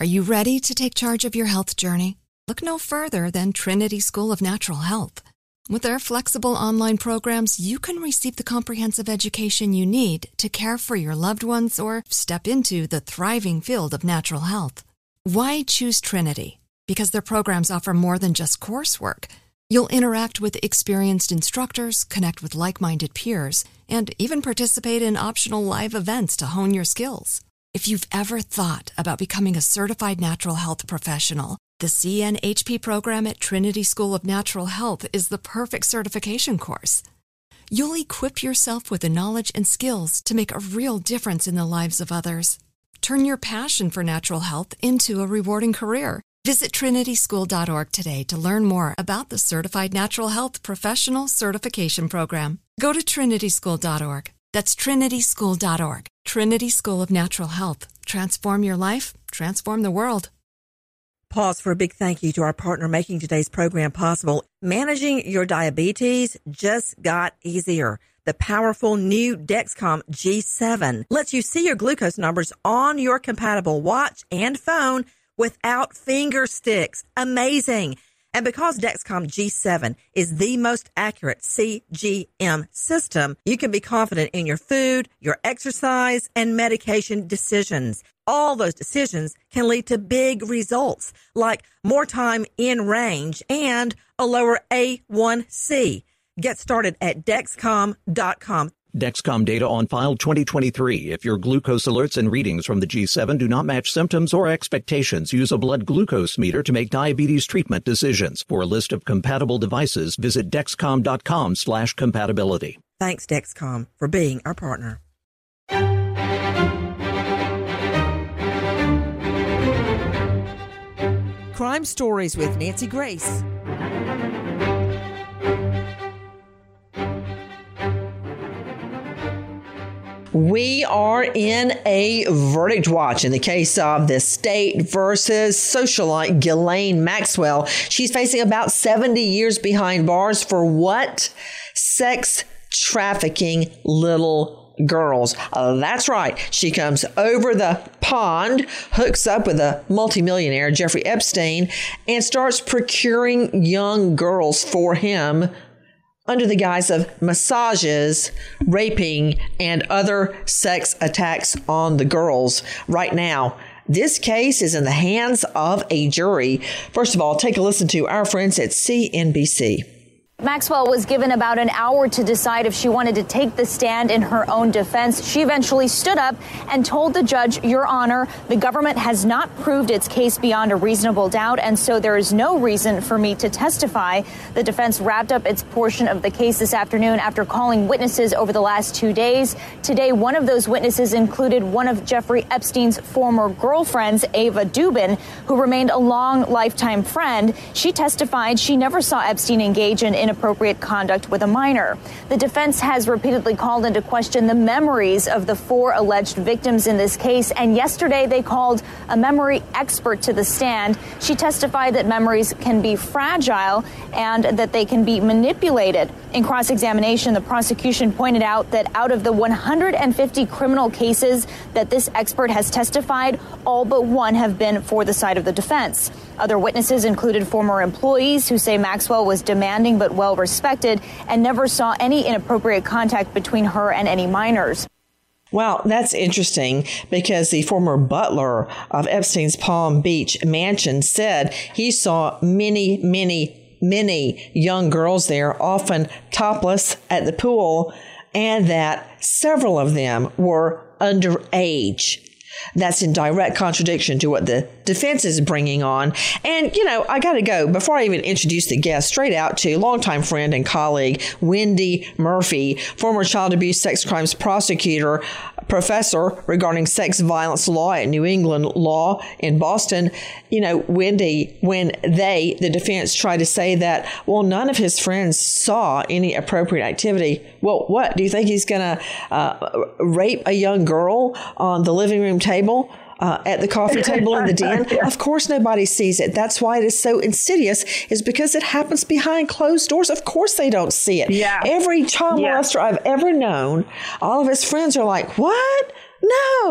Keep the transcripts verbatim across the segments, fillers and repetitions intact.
Are you ready to take charge of your health journey? Look no further than Trinity School of Natural Health. With their flexible online programs, you can receive the comprehensive education you need to care for your loved ones or step into the thriving field of natural health. Why choose Trinity? Because their programs offer more than just coursework. You'll interact with experienced instructors, connect with like-minded peers, and even participate in optional live events to hone your skills. If you've ever thought about becoming a certified natural health professional, the C N H P program at Trinity School of Natural Health is the perfect certification course. You'll equip yourself with the knowledge and skills to make a real difference in the lives of others. Turn your passion for natural health into a rewarding career. Visit trinity school dot org today to learn more about the Certified Natural Health Professional Certification Program. Go to trinity school dot org. That's trinity school dot org. Trinity School of Natural Health. Transform your life, transform the world. Pause for a big thank you to our partner making today's program possible. Managing your diabetes just got easier. The powerful new Dexcom G seven lets you see your glucose numbers on your compatible watch and phone without finger sticks. Amazing. And because Dexcom G seven is the most accurate C G M system, you can be confident in your food, your exercise, and medication decisions. All those decisions can lead to big results, like more time in range and a lower A one C. Get started at Dexcom dot com. Dexcom data on file twenty twenty-three. If your glucose alerts and readings from the G seven do not match symptoms or expectations, use a blood glucose meter to make diabetes treatment decisions. For a list of compatible devices, visit Dexcom dot com slash compatibility. Thanks, Dexcom, for being our partner. Crime Stories with Nancy Grace. We are in a verdict watch in the case of the state versus socialite Ghislaine Maxwell. She's facing about seventy years behind bars for what? Sex trafficking little girls. Uh, that's right. She comes over the pond, hooks up with a multimillionaire, Jeffrey Epstein, and starts procuring young girls for him under the guise of massages, raping, and other sex attacks on the girls. Right now, this case is in the hands of a jury. First of all, take a listen to our friends at C N B C. Maxwell was given about an hour to decide if she wanted to take the stand in her own defense. She eventually stood up and told the judge, Your Honor, the government has not proved its case beyond a reasonable doubt, and so there is no reason for me to testify. The defense wrapped up its portion of the case this afternoon after calling witnesses over the last two days. Today, one of those witnesses included one of Jeffrey Epstein's former girlfriends, Ava Dubin, who remained a long lifetime friend. She testified she never saw Epstein engage in inappropriate conduct with a minor. The defense has repeatedly called into question the memories of the four alleged victims in this case, and yesterday they called a memory expert to the stand. She testified that memories can be fragile and that they can be manipulated. In cross-examination, the prosecution pointed out that out of the one hundred fifty criminal cases that this expert has testified, all but one have been for the side of the defense. Other witnesses included former employees who say Maxwell was demanding but well respected and never saw any inappropriate contact between her and any minors. Wow, that's interesting because the former butler of Epstein's Palm Beach mansion said he saw many, many, many young girls there, often topless at the pool, and that several of them were underage. That's in direct contradiction to what the defense is bringing on. And, you know, I got to go, before I even introduce the guest, straight out to longtime friend and colleague, Wendy Murphy, former child abuse sex crimes prosecutor, professor regarding sex violence law at New England Law in Boston. You know, Wendy, when they, the defense, tried to say that, well, none of his friends saw any appropriate activity. Well, what? Do you think he's going to uh, rape a young girl on the living room table? Uh, at the coffee table in the den? Of course nobody sees it. That's why it is so insidious, is because it happens behind closed doors. Of course they don't see it. Yeah. Every child yeah. molester I've ever known, all of his friends are like, what? No,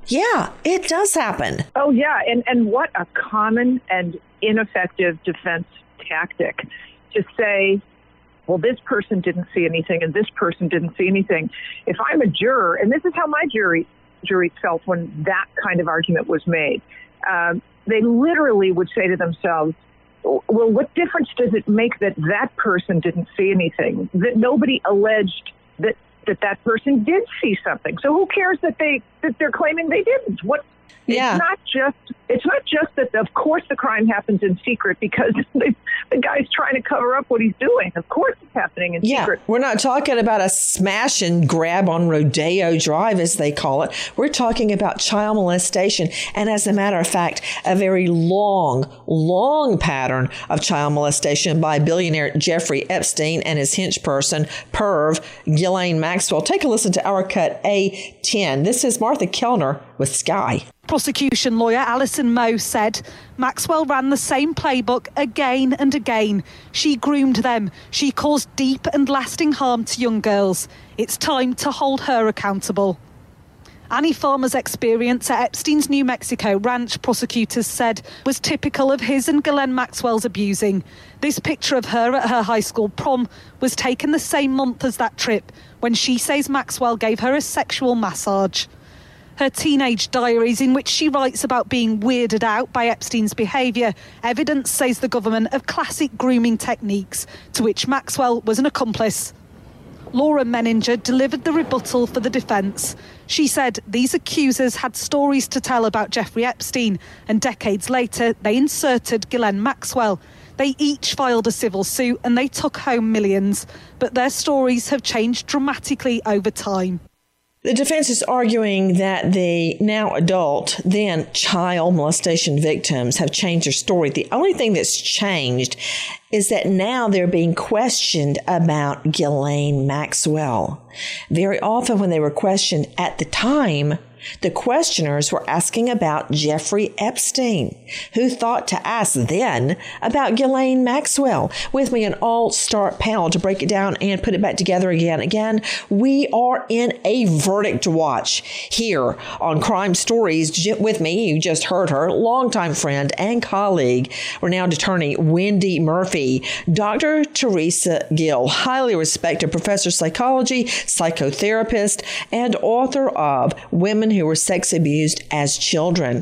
Yeah, it does happen. Oh, yeah. And, and what a common and ineffective defense tactic to say, well, this person didn't see anything and this person didn't see anything. If I'm a juror, and this is how my jury jury felt when that kind of argument was made, um, they literally would say to themselves, well, what difference does it make that that person didn't see anything, that nobody alleged that that that person did see something? So who cares that they that they're claiming they didn't? What? Yeah. It's not just it's not just that, of course, the crime happens in secret because the, the guy's trying to cover up what he's doing. Of course it's happening in yeah. secret. We're not talking about a smash and grab on Rodeo Drive, as they call it. We're talking about child molestation. And as a matter of fact, a very long, long pattern of child molestation by billionaire Jeffrey Epstein and his hench person, perv Ghislaine Maxwell. Take a listen to our cut A ten. This is Martha Kellner with Sky. Prosecution lawyer Alison Moe said Maxwell ran the same playbook again and again. She groomed them. She caused deep and lasting harm to young girls. It's time to hold her accountable. Annie Farmer's experience at Epstein's New Mexico ranch, prosecutors said, was typical of his and Ghislaine Maxwell's abusing. This picture of her at her high school prom was taken the same month as that trip, when she says Maxwell gave her a sexual massage. Her teenage diaries, in which she writes about being weirded out by Epstein's behaviour, evidence says the government of classic grooming techniques, to which Maxwell was an accomplice. Laura Menninger delivered the rebuttal for the defence. She said these accusers had stories to tell about Jeffrey Epstein, and decades later they inserted Ghislaine Maxwell. They each filed a civil suit and they took home millions, but their stories have changed dramatically over time. The defense is arguing that the now adult, then child molestation victims have changed their story. The only thing that's changed is that now they're being questioned about Ghislaine Maxwell. Very often when they were questioned at the time, the questioners were asking about Jeffrey Epstein. Who thought to ask then about Ghislaine Maxwell? With me, an all-star panel to break it down and put it back together again. Again, we are in a verdict watch here on Crime Stories. With me, you just heard her, longtime friend and colleague, renowned attorney Wendy Murphy, Doctor Teresa Gill, highly respected professor of psychology, psychotherapist, and author of Women Who Were Sex Abused as Children.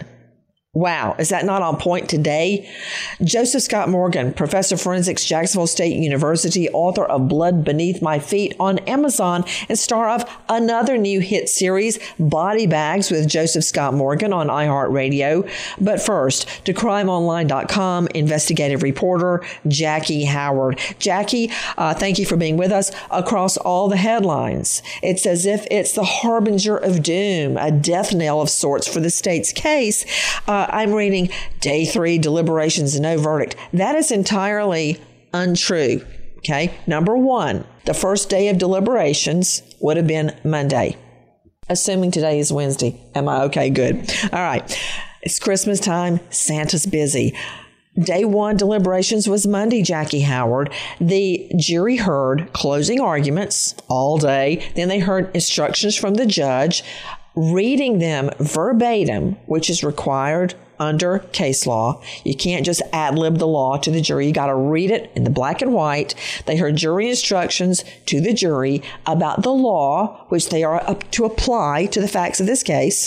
Wow, is that not on point today? Joseph Scott Morgan, professor of forensics, Jacksonville State University, author of Blood Beneath My Feet on Amazon, and star of another new hit series, Body Bags with Joseph Scott Morgan on iHeartRadio. But first, to crime online dot com investigative reporter Jackie Howard. Jackie, uh, thank you for being with us. Across all the headlines, it's as if it's the harbinger of doom, a death knell of sorts for the state's case. Uh, I'm reading day three, deliberations, no verdict. That is entirely untrue. Okay. Number one, the first day of deliberations would have been Monday. Assuming today is Wednesday. Am I okay? Good. All right. It's Christmas time. Santa's busy. Day one deliberations was Monday, Jackie Howard. The jury heard closing arguments all day. Then they heard instructions from the judge, reading them verbatim, which is required under case law. You can't just ad-lib the law to the jury. You got to read it in the black and white. They heard jury instructions to the jury about the law, which they are up to apply to the facts of this case.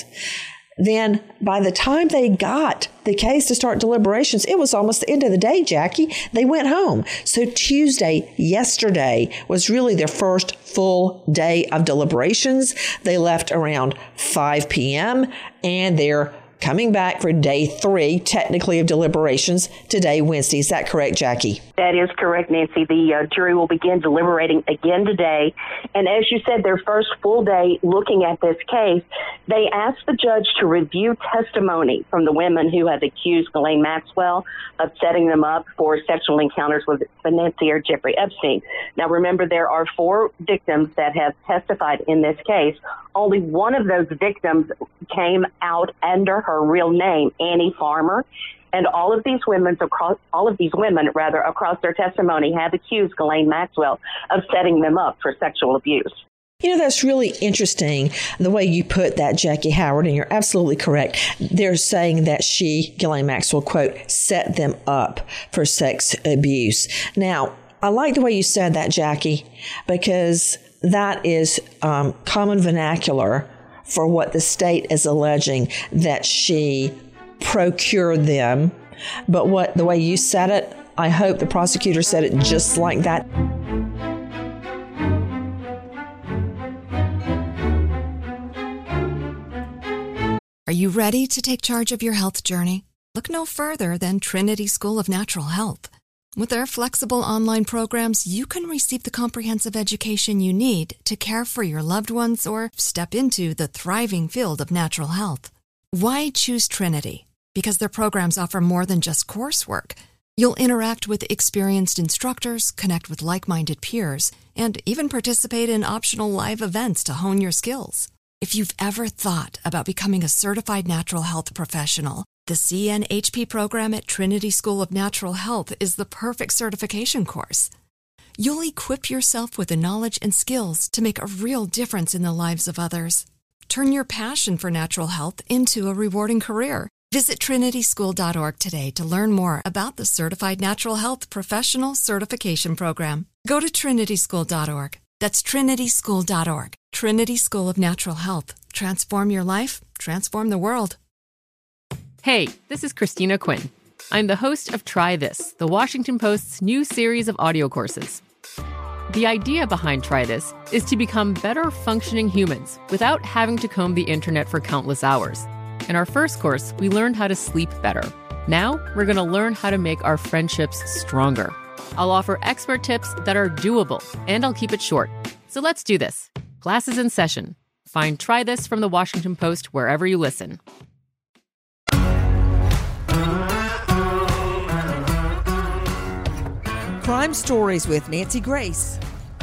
Then by the time they got the case to start deliberations, it was almost the end of the day, Jackie. They went home. So Tuesday, yesterday, was really their first full day of deliberations. They left around five p.m. and they're coming back for day three, technically, of deliberations today, Wednesday. Is that correct, Jackie? That is correct, Nancy. The uh, jury will begin deliberating again today. And as you said, their first full day looking at this case, they asked the judge to review testimony from the women who have accused Ghislaine Maxwell of setting them up for sexual encounters with financier Jeffrey Epstein. Now, remember, there are four victims that have testified in this case. Only one of those victims came out under her real name, Annie Farmer. And all of these women across all of these women rather across their testimony have accused Ghislaine Maxwell of setting them up for sexual abuse. You know, that's really interesting, the way you put that, Jackie Howard, and you're absolutely correct. They're saying that she, Ghislaine Maxwell, quote, set them up for sex abuse. Now, I like the way you said that, Jackie, because that is um, common vernacular for what the state is alleging, that she procured them. But what the way you said it, I hope the prosecutor said it just like that. Are you ready to take charge of your health journey? Look no further than Trinity School of Natural Health. With their flexible online programs, you can receive the comprehensive education you need to care for your loved ones or step into the thriving field of natural health. Why choose Trinity? Because their programs offer more than just coursework. You'll interact with experienced instructors, connect with like-minded peers, and even participate in optional live events to hone your skills. If you've ever thought about becoming a certified natural health professional, the C N H P program at Trinity School of Natural Health is the perfect certification course. You'll equip yourself with the knowledge and skills to make a real difference in the lives of others. Turn your passion for natural health into a rewarding career. Visit trinity school dot org today to learn more about the Certified Natural Health Professional Certification Program. Go to trinity school dot org. That's trinity school dot org. Trinity School of Natural Health. Transform your life, transform the world. Hey, this is Christina Quinn. I'm the host of Try This, the Washington Post's new series of audio courses. The idea behind Try This is to become better functioning humans without having to comb the internet for countless hours. In our first course, we learned how to sleep better. Now, we're going to learn how to make our friendships stronger. I'll offer expert tips that are doable, and I'll keep it short. So let's do this. Class is in session. Find Try This from the Washington Post wherever you listen. Crime Stories with Nancy Grace.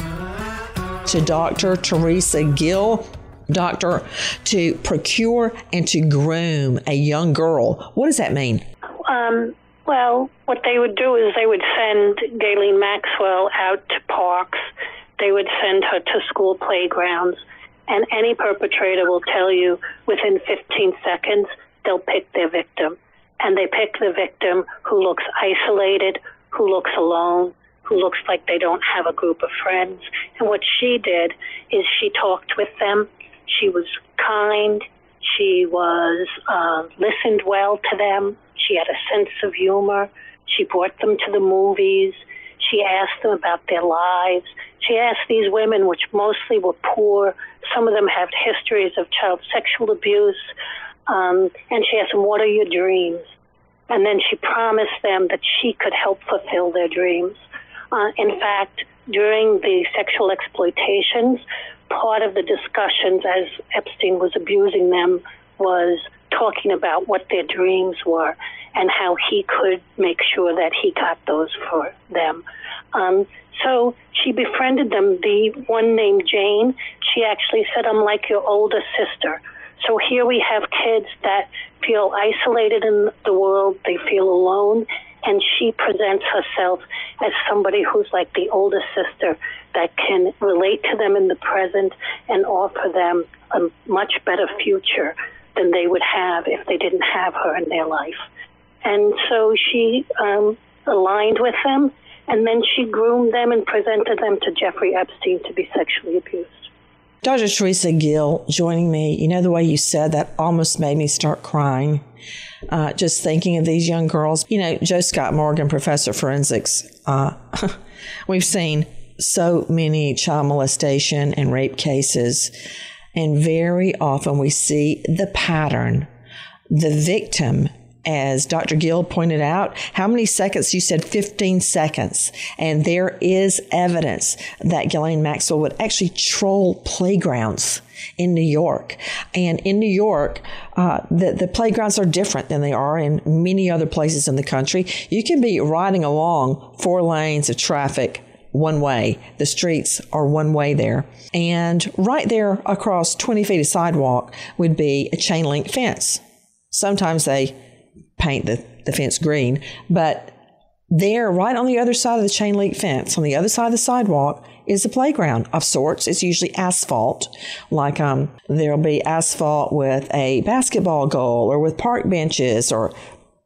To Doctor Teresa Gill, doctor, to procure and to groom a young girl. What does that mean? Um, well, what they would do is they would send Ghislaine Maxwell out to parks. They would send her to school playgrounds. And any perpetrator will tell you within fifteen seconds, they'll pick their victim. And they pick the victim who looks isolated, who looks alone, who looks like they don't have a group of friends. And what she did is she talked with them. She was kind. She was uh, listened well to them. She had a sense of humor. She brought them to the movies. She asked them about their lives. She asked these women, which mostly were poor. Some of them had histories of child sexual abuse. Um, and she asked them, what are your dreams? And then she promised them that she could help fulfill their dreams. Uh, in fact, during the sexual exploitations, part of the discussions as Epstein was abusing them was talking about what their dreams were and how he could make sure that he got those for them. Um, so she befriended them. The one named Jane, she actually said, I'm like your older sister. So here we have kids that feel isolated in the world, they feel alone, and she presents herself as somebody who's like the older sister that can relate to them in the present and offer them a much better future than they would have if they didn't have her in their life. And so she um, aligned with them, and then she groomed them and presented them to Jeffrey Epstein to be sexually abused. Doctor Teresa Gill joining me. You know, the way you said that almost made me start crying. Uh, just thinking of these young girls. You know, Joe Scott Morgan, professor of forensics, uh, we've seen so many child molestation and rape cases, and very often we see the pattern. The victim, as Doctor Gill pointed out, how many seconds? You said fifteen seconds. And there is evidence that Ghislaine Maxwell would actually troll playgrounds in New York. And in New York, uh, the, the playgrounds are different than they are in many other places in the country. You can be riding along four lanes of traffic one way. The streets are one way there. And right there across twenty feet of sidewalk would be a chain link fence. Sometimes they paint the, the fence green, but There, right on the other side of the chain link fence, on the other side of the sidewalk, is a playground of sorts. It's usually asphalt, like um, there'll be asphalt with a basketball goal or with park benches or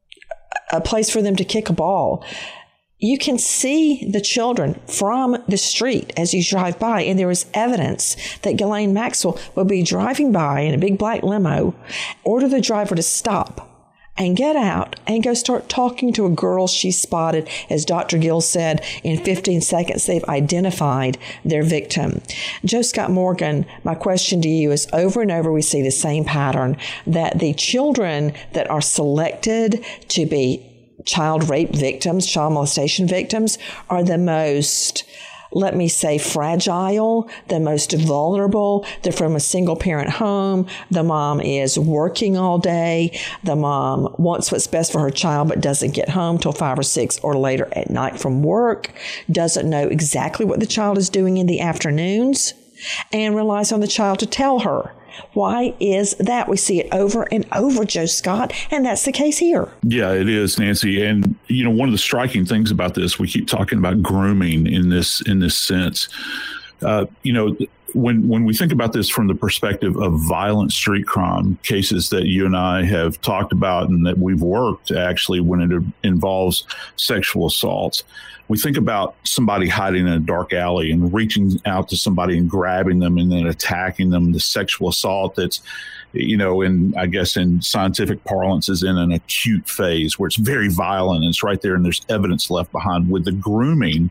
a place for them to kick a ball. You can see the children from the street as you drive by, and there is evidence that Ghislaine Maxwell will be driving by in a big black limo, order the driver to stop and get out and go start talking to a girl she spotted. As Doctor Gill said, in fifteen seconds, they've identified their victim. Joe Scott Morgan, my question to you is, over and over we see the same pattern, that the children that are selected to be child rape victims, child molestation victims, are the most, let me say, fragile, the most vulnerable. They're from a single parent home. The mom is working all day. The mom wants what's best for her child, but doesn't get home till five or six or later at night from work, doesn't know exactly what the child is doing in the afternoons, and relies on the child to tell her. Why is that? We see it over and over, Joe Scott, and that's the case here. Yeah, it is, Nancy. And, you know, one of the striking things about this, we keep talking about grooming in this in this sense. Uh, you know, when when we think about this from the perspective of violent street crime cases that you and I have talked about and that we've worked actually when it involves sexual assaults, we think about somebody hiding in a dark alley and reaching out to somebody and grabbing them and then attacking them. The sexual assault that's, you know, in, I guess in scientific parlance, is in an acute phase where it's very violent and it's right there and there's evidence left behind. With the grooming,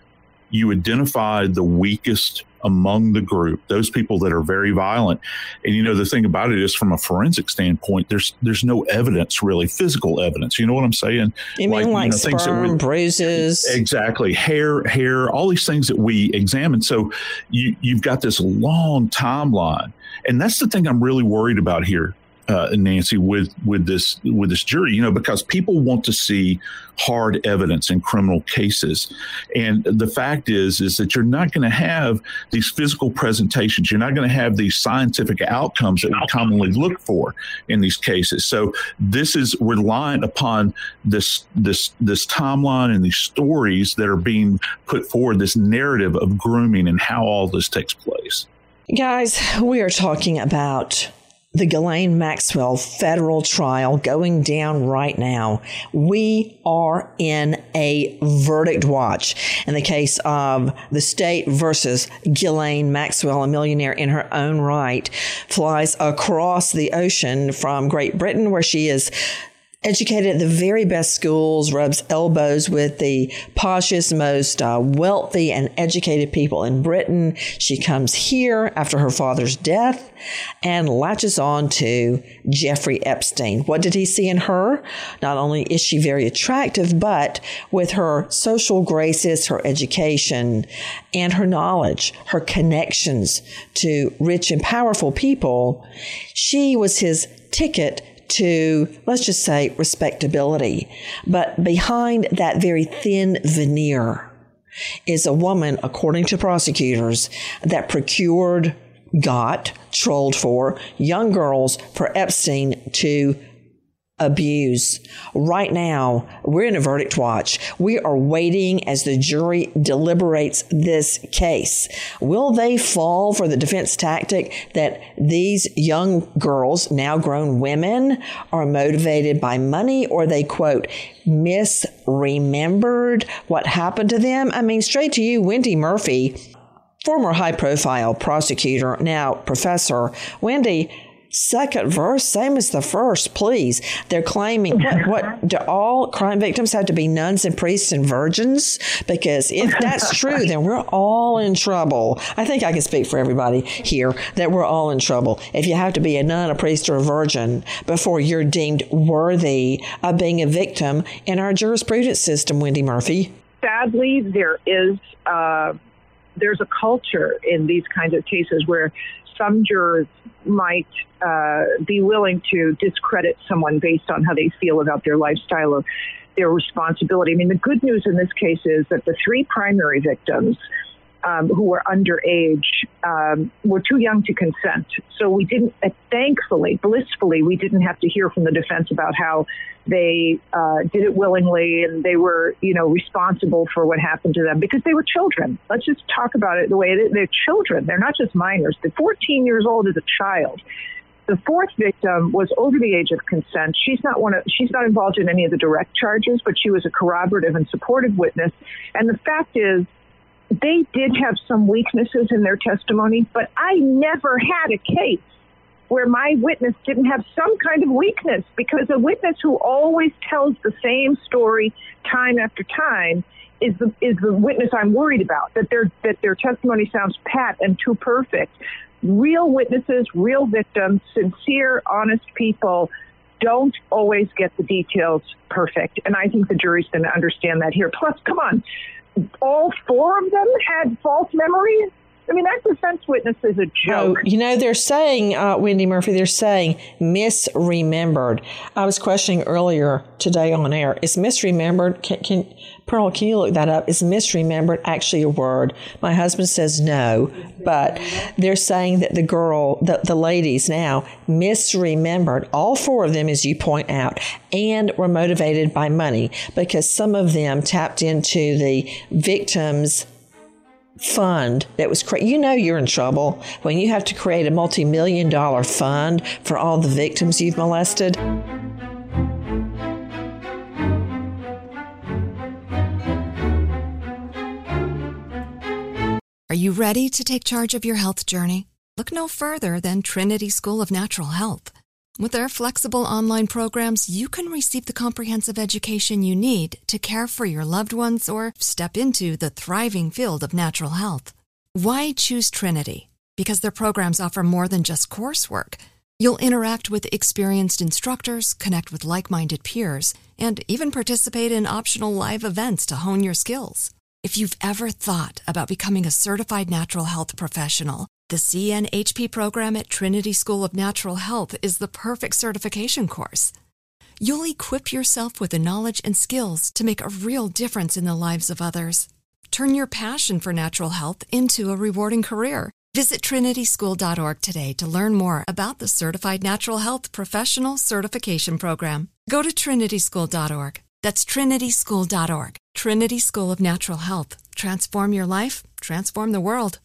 you identify the weakest among the group, those people that are very violent. And, you know, the thing about it is, from a forensic standpoint, there's there's no evidence, really, physical evidence. You know what I'm saying? You mean like, like you know, sperm, we, bruises? Exactly. Hair, hair, all these things that we examine. So you, you've got this long timeline. And that's the thing I'm really worried about here, uh, Nancy, with, with this with this jury, you know, because people want to see hard evidence in criminal cases. And the fact is, is that you're not going to have these physical presentations. You're not going to have these scientific outcomes that we commonly look for in these cases. So this is reliant upon this, this, this timeline and these stories that are being put forward, this narrative of grooming and how all this takes place. Guys, we are talking about the Ghislaine Maxwell federal trial going down right now. We are in a verdict watch in the case of the state versus Ghislaine Maxwell, a millionaire in her own right, flies across the ocean from Great Britain, where she is educated at the very best schools, rubs elbows with the poshest, most uh, wealthy and educated people in Britain. She comes here after her father's death and latches on to Jeffrey Epstein. What did he see in her? Not only is she very attractive, but with her social graces, her education, and her knowledge, her connections to rich and powerful people, she was his ticket to, let's just say, respectability. But behind that very thin veneer is a woman, according to prosecutors, that procured, got, trolled for young girls for Epstein to abuse. Right now, we're in a verdict watch. We are waiting as the jury deliberates this case. Will they fall for the defense tactic that these young girls, now grown women, are motivated by money, or they, quote, misremembered what happened to them? I mean, straight to you, Wendy Murphy, former high-profile prosecutor, now professor. Wendy, second verse, same as the first, please. They're claiming, what, what do all crime victims have to be nuns and priests and virgins? Because if that's true, then we're all in trouble. I think I can speak for everybody here that we're all in trouble. If you have to be a nun, a priest, or a virgin before you're deemed worthy of being a victim in our jurisprudence system, Wendy Murphy. Sadly, there is uh, there's a culture in these kinds of cases where some jurors might uh, be willing to discredit someone based on how they feel about their lifestyle or their responsibility. I mean, the good news in this case is that the three primary victims um, who were underage um, were too young to consent. So we didn't, uh, thankfully, blissfully, we didn't have to hear from the defense about how they uh, did it willingly and they were, you know, responsible for what happened to them because they were children. Let's just talk about it the way it is. They're children. They're not just minors. They're fourteen years old as a child. The fourth victim was over the age of consent. She's not one of, she's not involved in any of the direct charges, but she was a corroborative and supportive witness. And the fact is, they did have some weaknesses in their testimony, but I never had a case where my witness didn't have some kind of weakness, because a witness who always tells the same story time after time is the is the witness I'm worried about, that their that their testimony sounds pat and too perfect. Real witnesses, real victims, sincere, honest people don't always get the details perfect. And I think the jury's going to understand that here. Plus, come on, all four of them had false memories? I mean, that defense witness is a joke. Oh, you know, they're saying, uh, Wendy Murphy, they're saying misremembered. I was questioning earlier today on air. Is misremembered, can, can Pearl, can you look that up? Is misremembered actually a word? My husband says no, but they're saying that the girl, the, the ladies now, misremembered, all four of them, as you point out, and were motivated by money, because some of them tapped into the victims' fund that was cre- you know you're in trouble when you have to create a multi-million dollar fund for all the victims you've molested. Are you ready to take charge of your health journey? Look no further than Trinity School of Natural Health. With their flexible online programs, you can receive the comprehensive education you need to care for your loved ones or step into the thriving field of natural health. Why choose Trinity? Because their programs offer more than just coursework. You'll interact with experienced instructors, connect with like-minded peers, and even participate in optional live events to hone your skills. If you've ever thought about becoming a certified natural health professional, the C N H P program at Trinity School of Natural Health is the perfect certification course. You'll equip yourself with the knowledge and skills to make a real difference in the lives of others. Turn your passion for natural health into a rewarding career. Visit trinity school dot org today to learn more about the Certified Natural Health Professional Certification Program. Go to trinity school dot org. That's trinity school dot org. Trinity School of Natural Health. Transform your life, transform the world.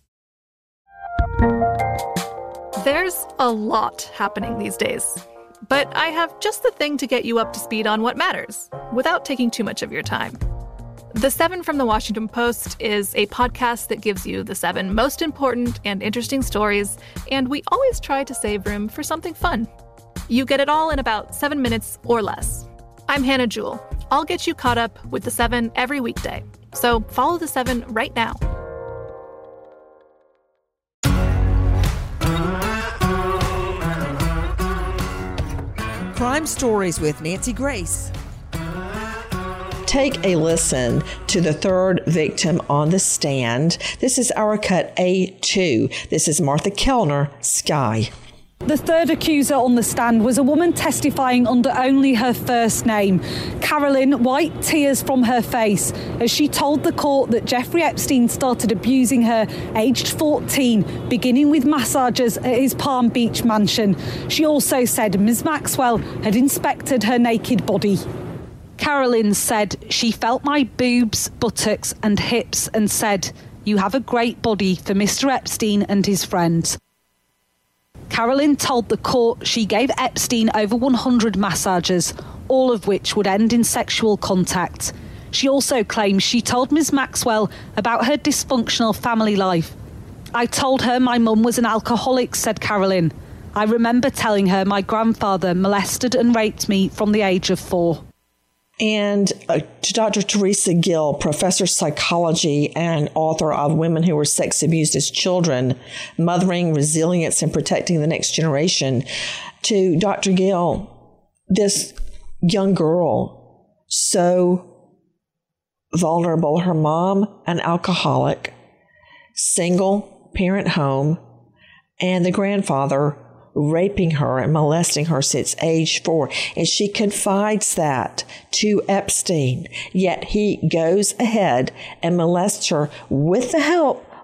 There's a lot happening these days, but I have just the thing to get you up to speed on what matters without taking too much of your time. The Seven from the Washington Post is a podcast that gives you the seven most important and interesting stories, and we always try to save room for something fun. You get it all in about seven minutes or less. I'm Hannah Jewell. I'll get you caught up with the seven every weekday, so follow the seven right now. Crime Stories with Nancy Grace. Take a listen to the third victim on the stand. This is our cut A two. This is Martha Kellner, Sky. The third accuser on the stand was a woman testifying under only her first name. Carolyn, white tears from her face, as she told the court that Jeffrey Epstein started abusing her aged fourteen, beginning with massages at his Palm Beach mansion. She also said Miz Maxwell had inspected her naked body. Carolyn said she felt my boobs, buttocks and hips and said, "You have a great body for Mister Epstein and his friends." Carolyn told the court she gave Epstein over one hundred massages, all of which would end in sexual contact. She also claims she told Miz Maxwell about her dysfunctional family life. "I told her my mum was an alcoholic," said Carolyn. "I remember telling her my grandfather molested and raped me from the age of four." And uh, to Doctor Teresa Gill, professor of psychology and author of Women Who Were Sex Abused as Children, Mothering, Resilience, and Protecting the Next Generation. To Doctor Gill, this young girl, so vulnerable, her mom, an alcoholic, single parent home, and the grandfather raping her and molesting her since age four. And she confides that to Epstein. Yet he goes ahead and molests her with the help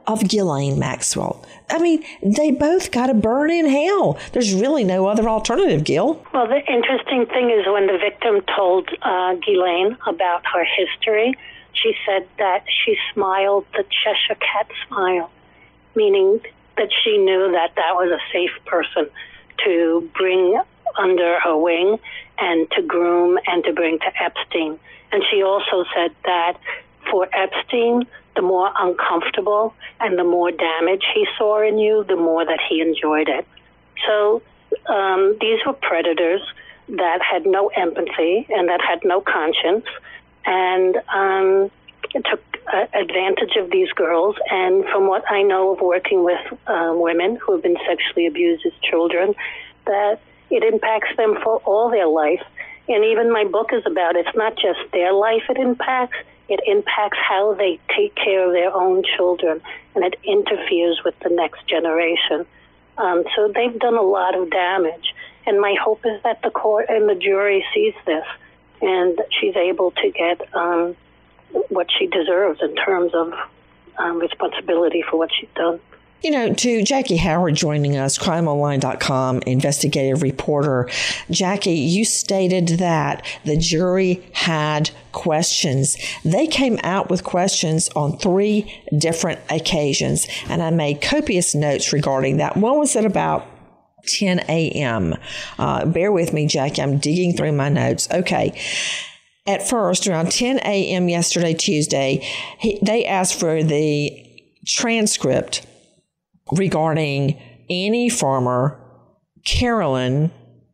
of Ghislaine Maxwell? I mean, they both got to burn in hell. There's really no other alternative, Gil. Well, the interesting thing is when the victim told uh, Ghislaine about her history, she said that she smiled the Cheshire Cat smile, meaning that she knew that that was a safe person to bring under her wing and to groom and to bring to Epstein. And she also said that for Epstein, the more uncomfortable and the more damage he saw in you, the more that he enjoyed it. So um, these were predators that had no empathy and that had no conscience, and um, took uh, advantage of these girls. And from what I know of working with um, women who have been sexually abused as children, that it impacts them for all their life. And even my book is about, it's not just their life it impacts, it impacts how they take care of their own children, and it interferes with the next generation. Um, so they've done a lot of damage. And my hope is that the court and the jury sees this, and she's able to get um, what she deserves in terms of um, responsibility for what she's done. You know, to Jackie Howard joining us, crime online dot com investigative reporter. Jackie, you stated that the jury had questions. They came out with questions on three different occasions, and I made copious notes regarding that. What was it about? ten a.m. Uh, bear with me, Jackie. I'm digging through my notes. Okay. At first, around ten a.m. yesterday, Tuesday, he, they asked for the transcript regarding Annie Farmer, Carolyn,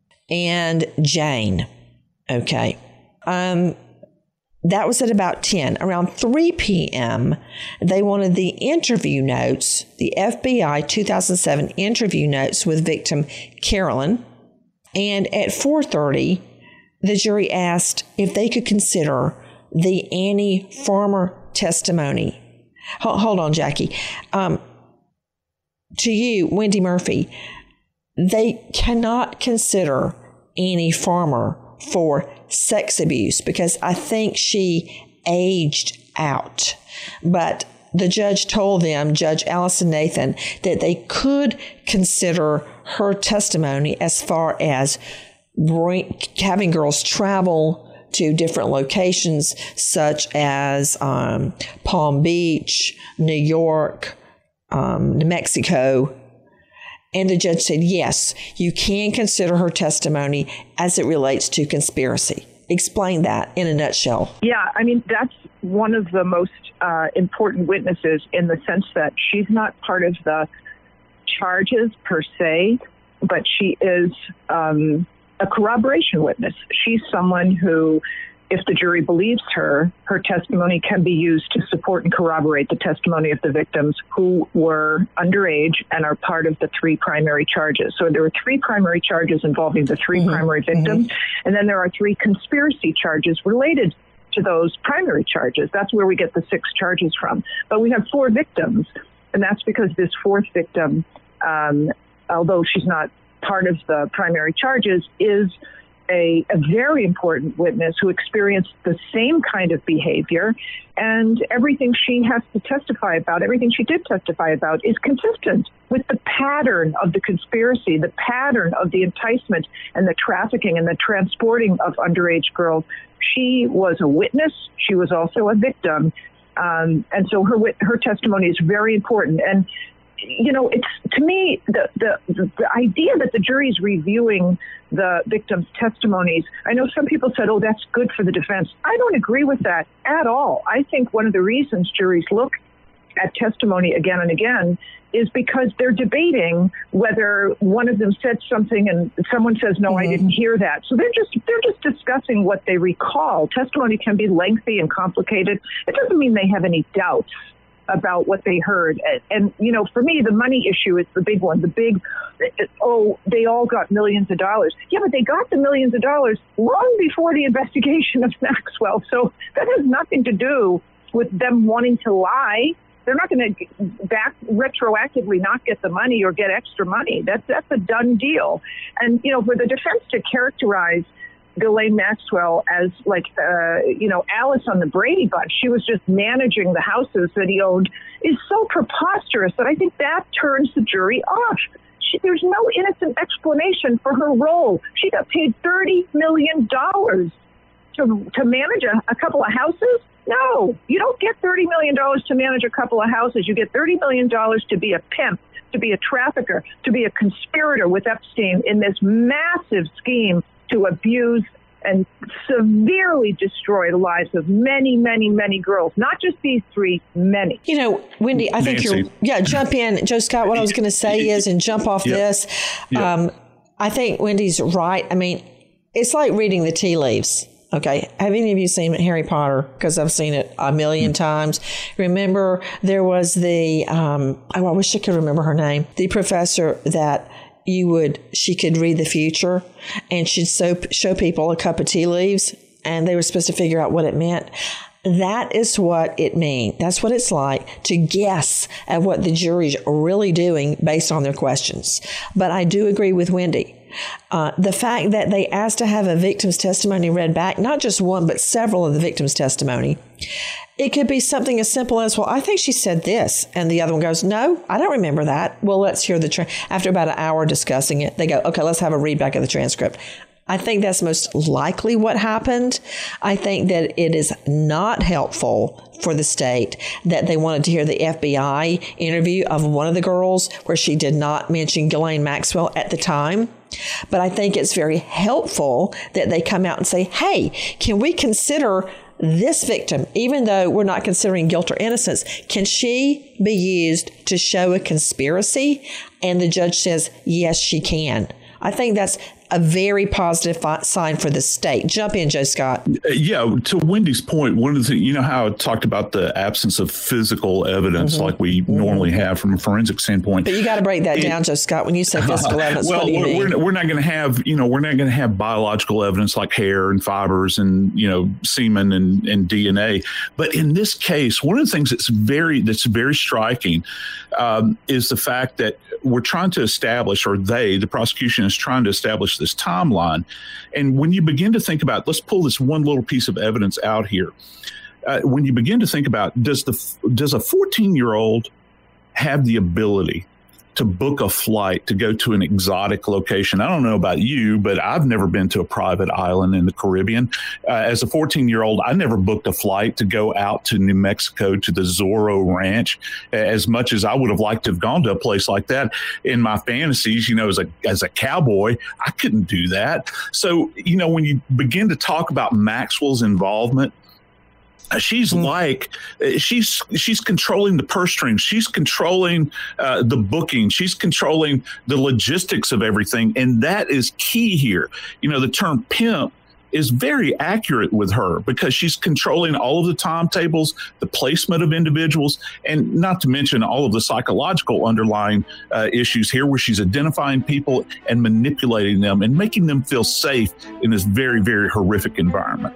and Jane. Okay. Um, that was at about ten. Around three p.m., they wanted the interview notes, the F B I two thousand seven interview notes with victim Carolyn. And at four thirty, the jury asked if they could consider the Annie Farmer testimony. Hold, hold on, Jackie. Um, To you, Wendy Murphy, they cannot consider Annie Farmer for sex abuse because I think she aged out. But the judge told them, Judge Allison Nathan, that they could consider her testimony as far as bring, having girls travel to different locations such as um, Palm Beach, New York, Um, New Mexico, and the judge said, yes, you can consider her testimony as it relates to conspiracy. Explain that in a nutshell. Yeah, I mean, that's one of the most uh, important witnesses in the sense that she's not part of the charges per se, but she is um, a corroboration witness. She's someone who, if the jury believes her, her testimony can be used to support and corroborate the testimony of the victims who were underage and are part of the three primary charges. So there were three primary charges involving the three mm-hmm. primary victims, mm-hmm. and then there are three conspiracy charges related to those primary charges. That's where we get the six charges from. But we have four victims, and that's because this fourth victim, um, although she's not part of the primary charges, is A, a very important witness who experienced the same kind of behavior, and everything she has to testify about, everything she did testify about, is consistent with the pattern of the conspiracy, the pattern of the enticement and the trafficking and the transporting of underage girls. She was a witness. She was also a victim. Um, and so her her testimony is very important. And you know, it's to me, the, the the idea that the jury is reviewing the victims' testimonies, I know some people said, oh, that's good for the defense. I don't agree with that at all. I think one of the reasons juries look at testimony again and again is because they're debating whether one of them said something and someone says, no, mm-hmm. I didn't hear that. So they're just they're just discussing what they recall. Testimony can be lengthy and complicated. It doesn't mean they have any doubts about what they heard. And, and, you know, for me, the money issue is the big one. The big, oh, they all got millions of dollars. Yeah, but they got the millions of dollars long before the investigation of Maxwell. So that has nothing to do with them wanting to lie. They're not going to back retroactively not get the money or get extra money. That's, that's a done deal. And, you know, for the defense to characterize Ghislaine Maxwell as like, uh, you know, Alice on the Brady Bunch. She was just managing the houses that he owned is so preposterous that I think that turns the jury off. She, there's no innocent explanation for her role. She got paid thirty million dollars to, to manage a, a couple of houses. No, you don't get thirty million dollars to manage a couple of houses. You get thirty million dollars to be a pimp, to be a trafficker, to be a conspirator with Epstein in this massive scheme to abuse and severely destroy the lives of many, many, many girls. Not just these three, many. You know, Wendy, I think Nancy. you're, yeah, jump in. Joe Scott, what I was going to say is, and jump off yeah. this, yeah. Um, I think Wendy's right. I mean, it's like reading the tea leaves. Okay. Have any of you seen Harry Potter? Because I've seen it a million mm-hmm. times. Remember, there was the, um, oh, I wish I could remember her name, the professor that you would, she could read the future and she'd so, show people a cup of tea leaves and they were supposed to figure out what it meant. That is what it means. That's what it's like to guess at what the jury's really doing based on their questions. But I do agree with Wendy. Uh, the fact that they asked to have a victim's testimony read back, not just one, but several of the victim's testimony, it could be something as simple as, well, I think she said this. And the other one goes, no, I don't remember that. Well, let's hear the, tra-. After about an hour discussing it, they go, okay, let's have a read back of the transcript. I think that's most likely what happened. I think that it is not helpful for the state that they wanted to hear the F B I interview of one of the girls where she did not mention Ghislaine Maxwell at the time. But I think it's very helpful that they come out and say, hey, can we consider this victim, even though we're not considering guilt or innocence, can she be used to show a conspiracy? And the judge says, yes, she can. I think that's a very positive fi- sign for the state. Jump in, Joe Scott. Yeah, to Wendy's point, one of the things, you know how I talked about the absence of physical evidence mm-hmm. like we mm-hmm. normally have from a forensic standpoint. But you got to break that it, down, Joe Scott. When you say physical evidence, well, what do you we're, mean? We're, we're not going to have, you know, we're not going to have biological evidence like hair and fibers and, you know, semen and, and D N A. But in this case, one of the things that's very, that's very striking um, is the fact that we're trying to establish, or they, the prosecution is trying to establish this timeline. And when you begin to think about, let's pull this one little piece of evidence out here. Uh, when you begin to think about, does the does a fourteen-year-old have the ability to book a flight to go to an exotic location? I don't know about you, but I've never been to a private island in the Caribbean. Uh, as a fourteen-year-old, I never booked a flight to go out to New Mexico to the Zorro Ranch, as much as I would have liked to have gone to a place like that. In my fantasies, you know, as a as a cowboy, I couldn't do that. So, you know, when you begin to talk about Maxwell's involvement, she's mm. like, she's she's controlling the purse strings. She's controlling uh, the booking. She's controlling the logistics of everything. And that is key here. You know, the term pimp is very accurate with her because she's controlling all of the timetables, the placement of individuals, and not to mention all of the psychological underlying uh, issues here where she's identifying people and manipulating them and making them feel safe in this very, very horrific environment.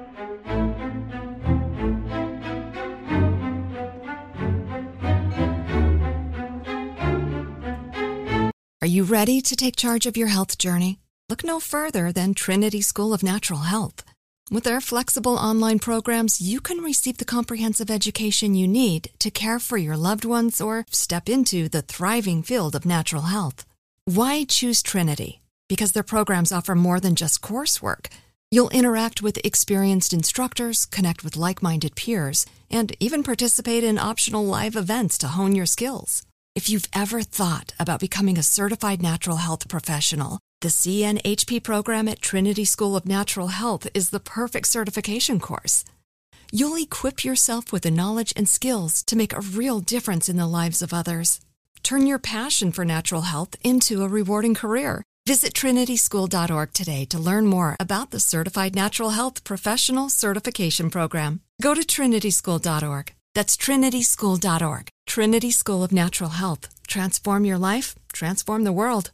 Are you ready to take charge of your health journey? Look no further than Trinity School of Natural Health. With their flexible online programs, you can receive the comprehensive education you need to care for your loved ones or step into the thriving field of natural health. Why choose Trinity? Because their programs offer more than just coursework. You'll interact with experienced instructors, connect with like-minded peers, and even participate in optional live events to hone your skills. If you've ever thought about becoming a certified natural health professional, the C N H P program at Trinity School of Natural Health is the perfect certification course. You'll equip yourself with the knowledge and skills to make a real difference in the lives of others. Turn your passion for natural health into a rewarding career. Visit trinity school dot org today to learn more about the Certified Natural Health Professional Certification Program. Go to trinity school dot org. That's trinity school dot org. Trinity School of Natural Health. Transform your life, transform the world.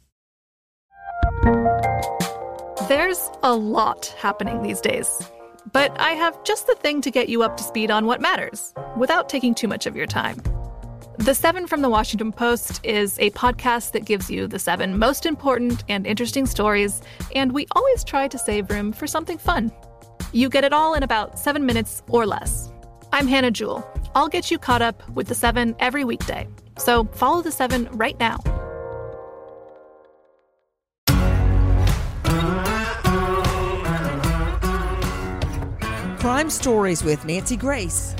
There's a lot happening these days, but I have just the thing to get you up to speed on what matters without taking too much of your time. The Seven from the Washington Post is a podcast that gives you the seven most important and interesting stories, and we always try to save room for something fun. You get it all in about seven minutes or less. I'm Hannah Jewell. I'll get you caught up with The Seven every weekday. So follow The Seven right now. Crime Stories with Nancy Grace.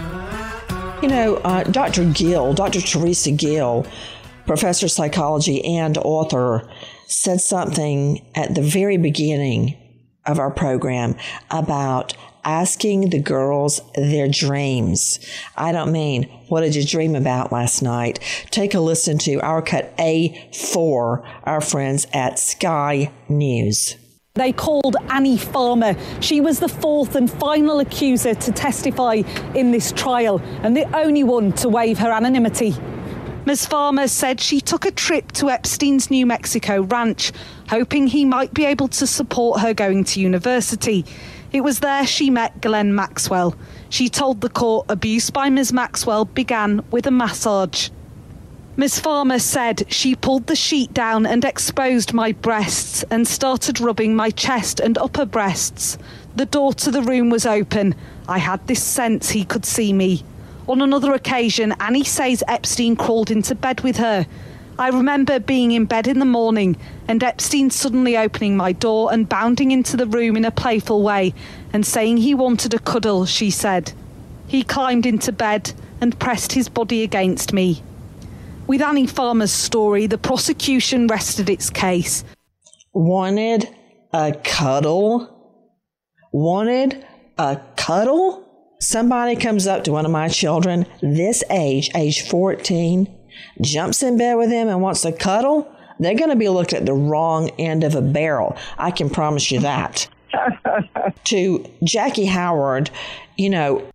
You know, uh, Doctor Gill, Doctor Teresa Gill, professor of psychology and author, said something at the very beginning of our program about asking the girls their dreams. I don't mean, what did you dream about last night? Take a listen to our cut A four, our friends at Sky News. They called Annie Farmer. She was the fourth and final accuser to testify in this trial and the only one to waive her anonymity. Miz Farmer said she took a trip to Epstein's New Mexico ranch, hoping he might be able to support her going to university. It was there she met Ghislaine Maxwell. She told the court abuse by Miz Maxwell began with a massage. Miz Farmer said she pulled the sheet down and exposed my breasts and started rubbing my chest and upper breasts. The door to the room was open. I had this sense he could see me. On another occasion, Annie says Epstein crawled into bed with her. I remember being in bed in the morning and Epstein suddenly opening my door and bounding into the room in a playful way and saying he wanted a cuddle, she said. He climbed into bed and pressed his body against me. With Annie Farmer's story, the prosecution rested its case. Wanted a cuddle? Wanted a cuddle? Somebody comes up to one of my children this age, age fourteen, jumps in bed with him and wants a cuddle? They're going to be looked at the wrong end of a barrel. I can promise you that. To Jackie Howard, you know,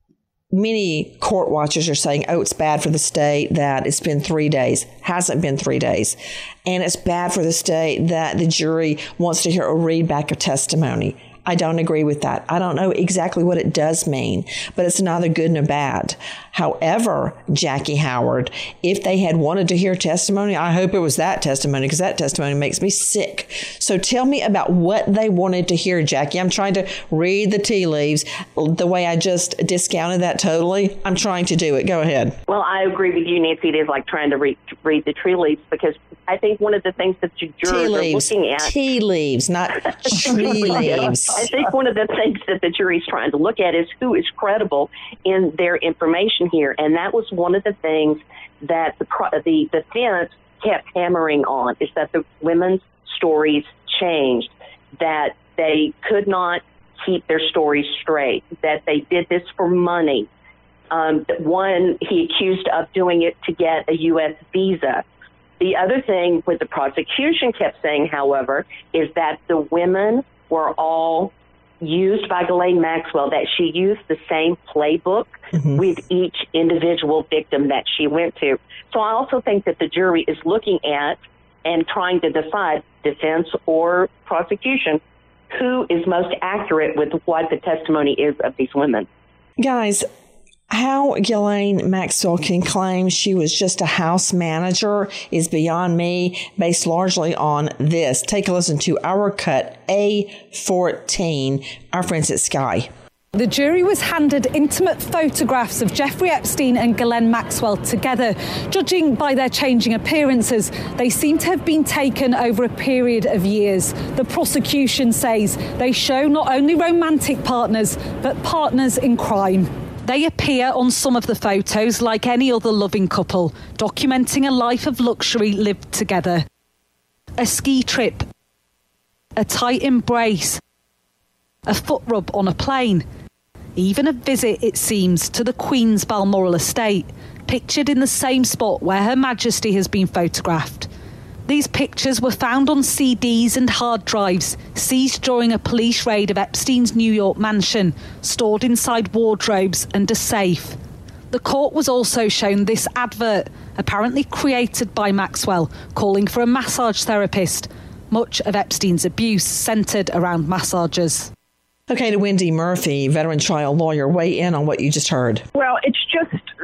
many court watchers are saying, oh, it's bad for the state that it's been three days. Hasn't been three days. And it's bad for the state that the jury wants to hear a read back of testimony. I don't agree with that. I don't know exactly what it does mean, but it's neither good nor bad. However, Jackie Howard, if they had wanted to hear testimony, I hope it was that testimony, because that testimony makes me sick. So tell me about what they wanted to hear, Jackie. I'm trying to read the tea leaves the way I just discounted that totally. I'm trying to do it. Go ahead. Well, I agree with you, Nancy. It is like trying to read, read the tea leaves, because I think one of the things that the jurors tea are leaves. looking at... Tea leaves, not tree leaves. I think one of the things that the jury's trying to look at is who is credible in their information here. And that was one of the things that the, the defense kept hammering on, is that the women's stories changed, that they could not keep their stories straight, that they did this for money. Um, one, he accused of doing it to get a U S visa. The other thing what the prosecution kept saying, however, is that the women were all used by Ghislaine Maxwell, that she used the same playbook mm-hmm. with each individual victim that she went to. So I also think that the jury is looking at and trying to decide, defense or prosecution, who is most accurate with what the testimony is of these women. Guys, how Ghislaine Maxwell can claim she was just a house manager is beyond me, based largely on this. Take a listen to our cut A fourteen, our friends at Sky. The jury was handed intimate photographs of Jeffrey Epstein and Ghislaine Maxwell together. Judging by their changing appearances, they seem to have been taken over a period of years. The prosecution says they show not only romantic partners, but partners in crime. They appear on some of the photos like any other loving couple, documenting a life of luxury lived together. A ski trip, a tight embrace, a foot rub on a plane, even a visit, it seems, to the Queen's Balmoral estate, pictured in the same spot where Her Majesty has been photographed. These pictures were found on C Ds and hard drives, seized during a police raid of Epstein's New York mansion, stored inside wardrobes and a safe. The court was also shown this advert, apparently created by Maxwell, calling for a massage therapist. Much of Epstein's abuse centred around massages. Okay, to Wendy Murphy, veteran trial lawyer, weigh in on what you just heard. Well, it's just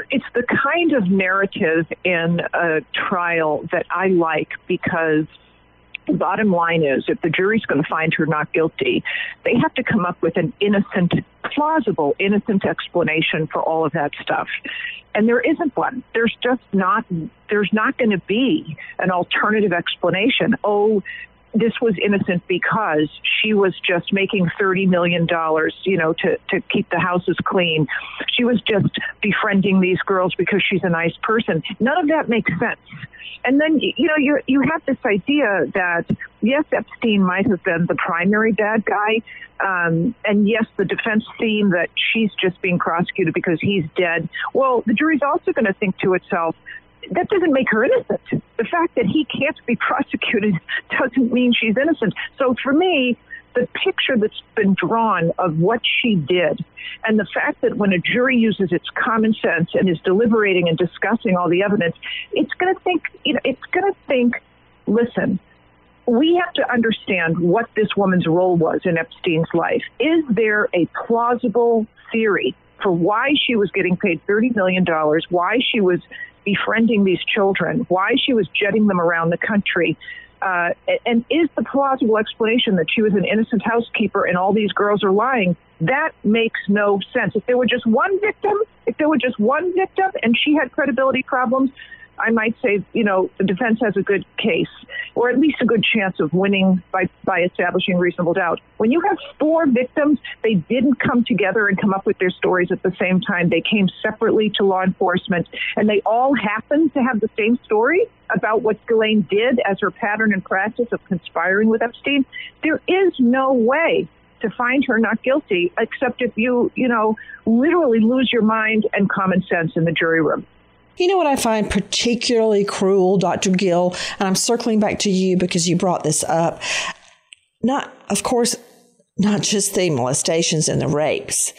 it's the kind of narrative in a trial that I like, because the bottom line is, if the jury's going to find her not guilty, they have to come up with an innocent, plausible, innocent explanation for all of that stuff. And there isn't one. There's just not, there's not going to be an alternative explanation. Oh, this was innocent because she was just making thirty million dollars, you know, to, to keep the houses clean. She was just befriending these girls because she's a nice person. None of that makes sense. And then, you know, you you have this idea that, yes, Epstein might have been the primary bad guy. Um, and yes, the defense theme that she's just being prosecuted because he's dead. Well, the jury's also going to think to itself, that doesn't make her innocent. The fact that he can't be prosecuted doesn't mean she's innocent. So for me, the picture that's been drawn of what she did, and the fact that when a jury uses its common sense and is deliberating and discussing all the evidence, it's going to think, you know, it's going to think, listen, we have to understand what this woman's role was in Epstein's life. Is there a plausible theory for why she was getting paid thirty million dollars, why she was befriending these children, why she was jetting them around the country? Uh, and is the plausible explanation that she was an innocent housekeeper and all these girls are lying? That makes no sense. If there were just one victim, if there were just one victim and she had credibility problems, I might say, you know, the defense has a good case, or at least a good chance of winning by, by establishing reasonable doubt. When you have four victims, they didn't come together and come up with their stories at the same time. They came separately to law enforcement, and they all happened to have the same story about what Ghislaine did as her pattern and practice of conspiring with Epstein. There is no way to find her not guilty, except if you, you know, literally lose your mind and common sense in the jury room. You know what I find particularly cruel, Doctor Gill, and I'm circling back to you because you brought this up. Not, of course, not just the molestations and the rapes,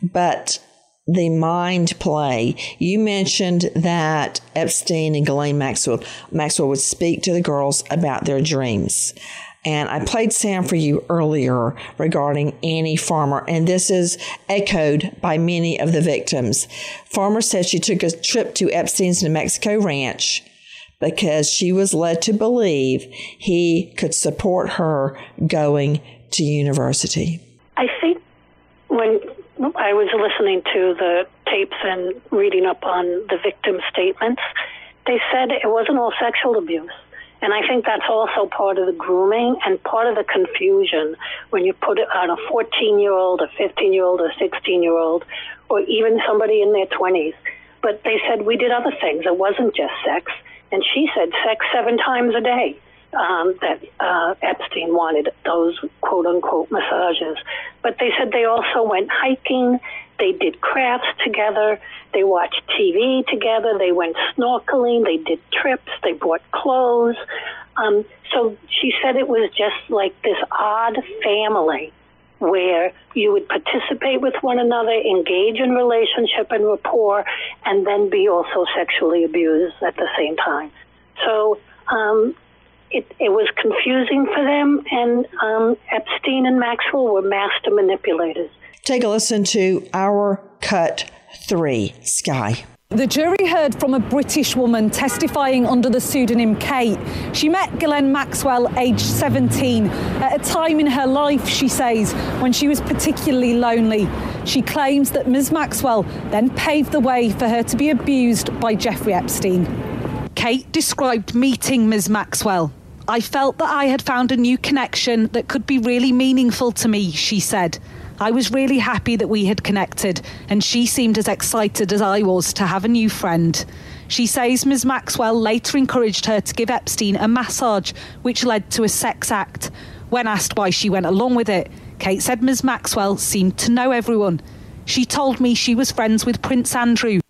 but the mind play. You mentioned that Epstein and Ghislaine Maxwell, Maxwell would speak to the girls about their dreams. And I played sound for you earlier regarding Annie Farmer, and this is echoed by many of the victims. Farmer said she took a trip to Epstein's New Mexico ranch because she was led to believe he could support her going to university. I think when I was listening to the tapes and reading up on the victim statements, they said it wasn't all sexual abuse. And I think that's also part of the grooming and part of the confusion when you put it on a fourteen-year-old, a fifteen-year-old, a sixteen-year-old, or even somebody in their twenties. But they said we did other things. It wasn't just sex. And she said sex seven times a day, um, that uh, Epstein wanted those quote-unquote massages. But they said they also went hiking. They did crafts together. They watched T V together. They went snorkeling. They did trips. They bought clothes. Um, so she said it was just like this odd family where you would participate with one another, engage in relationship and rapport, and then be also sexually abused at the same time. So um, it, it was confusing for them, and um, Epstein and Maxwell were master manipulators. Take a listen to our cut three, Sky. The jury heard from a British woman testifying under the pseudonym Kate. She met Ghislaine Maxwell, aged seventeen, at a time in her life, she says, when she was particularly lonely. She claims that Miz Maxwell then paved the way for her to be abused by Jeffrey Epstein. Kate described meeting Miz Maxwell. I felt that I had found a new connection that could be really meaningful to me, she said. I was really happy that we had connected, and she seemed as excited as I was to have a new friend. She says Miz Maxwell later encouraged her to give Epstein a massage, which led to a sex act. When asked why she went along with it, Kate said Miz Maxwell seemed to know everyone. She told me she was friends with Prince Andrew.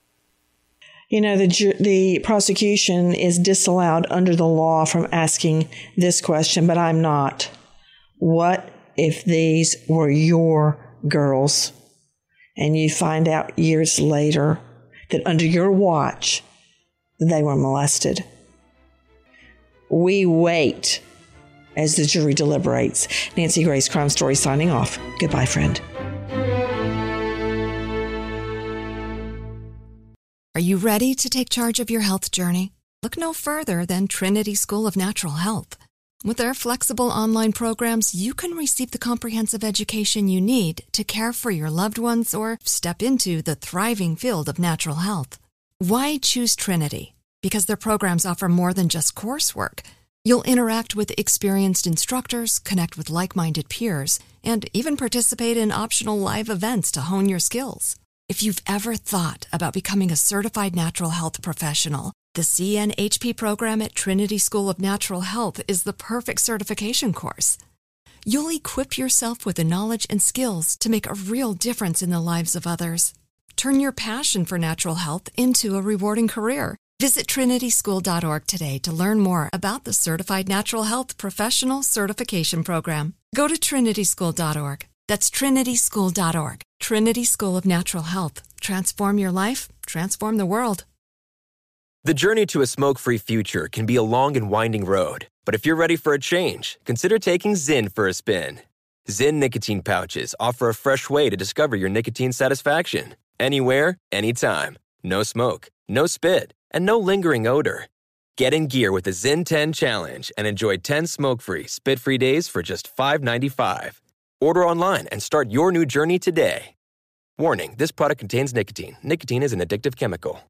You know, the the prosecution is disallowed under the law from asking this question, but I'm not. What if these were your girls and you find out years later that under your watch they were molested? We wait as the jury deliberates. Nancy Grace, Crime Story, signing off. Goodbye, friend. Are you ready to take charge of your health journey? Look no further than Trinity School of Natural Health. With their flexible online programs, you can receive the comprehensive education you need to care for your loved ones or step into the thriving field of natural health. Why choose Trinity? Because their programs offer more than just coursework. You'll interact with experienced instructors, connect with like-minded peers, and even participate in optional live events to hone your skills. If you've ever thought about becoming a certified natural health professional, the C N H P program at Trinity School of Natural Health is the perfect certification course. You'll equip yourself with the knowledge and skills to make a real difference in the lives of others. Turn your passion for natural health into a rewarding career. Visit trinity school dot org today to learn more about the Certified Natural Health Professional Certification Program. Go to trinity school dot org. That's trinity school dot org. Trinity School of Natural Health. Transform your life, transform the world. The journey to a smoke-free future can be a long and winding road, but if you're ready for a change, consider taking Zyn for a spin. Zyn nicotine pouches offer a fresh way to discover your nicotine satisfaction. Anywhere, anytime. No smoke, no spit, and no lingering odor. Get in gear with the Zyn ten Challenge and enjoy ten smoke-free, spit-free days for just five dollars and ninety-five cents. Order online and start your new journey today. Warning, this product contains nicotine. Nicotine is an addictive chemical.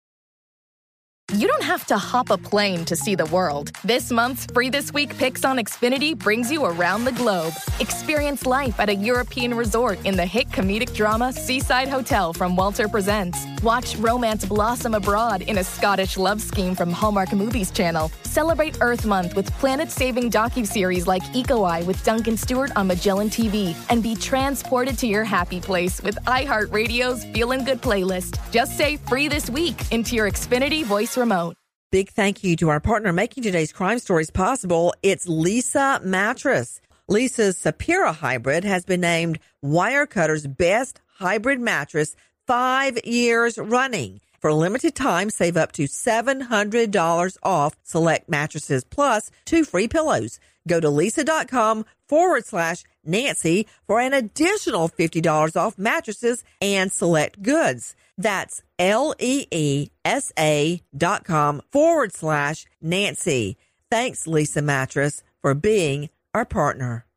You don't have to hop a plane to see the world. This month's Free This Week Picks on Xfinity brings you around the globe. Experience life at a European resort in the hit comedic drama Seaside Hotel from Walter Presents. Watch romance blossom abroad in a Scottish love scheme from Hallmark Movies Channel. Celebrate Earth Month with planet-saving docuseries like Eco Eye with Duncan Stewart on Magellan T V. And be transported to your happy place with iHeartRadio's Feelin' Good playlist. Just say Free This Week into your Xfinity voice remote. Big thank you to our partner making today's crime stories possible. It's Leesa Mattress. Leesa's Sapira Hybrid has been named Wirecutter's best hybrid mattress five years running. For a limited time, save up to seven hundred dollars off select mattresses plus two free pillows. Go to Leesa.com forward slash Nancy for an additional fifty dollars off mattresses and select goods. That's L-E-E-S-A dot com forward slash Nancy. Thanks, Leesa Mattress, for being our partner.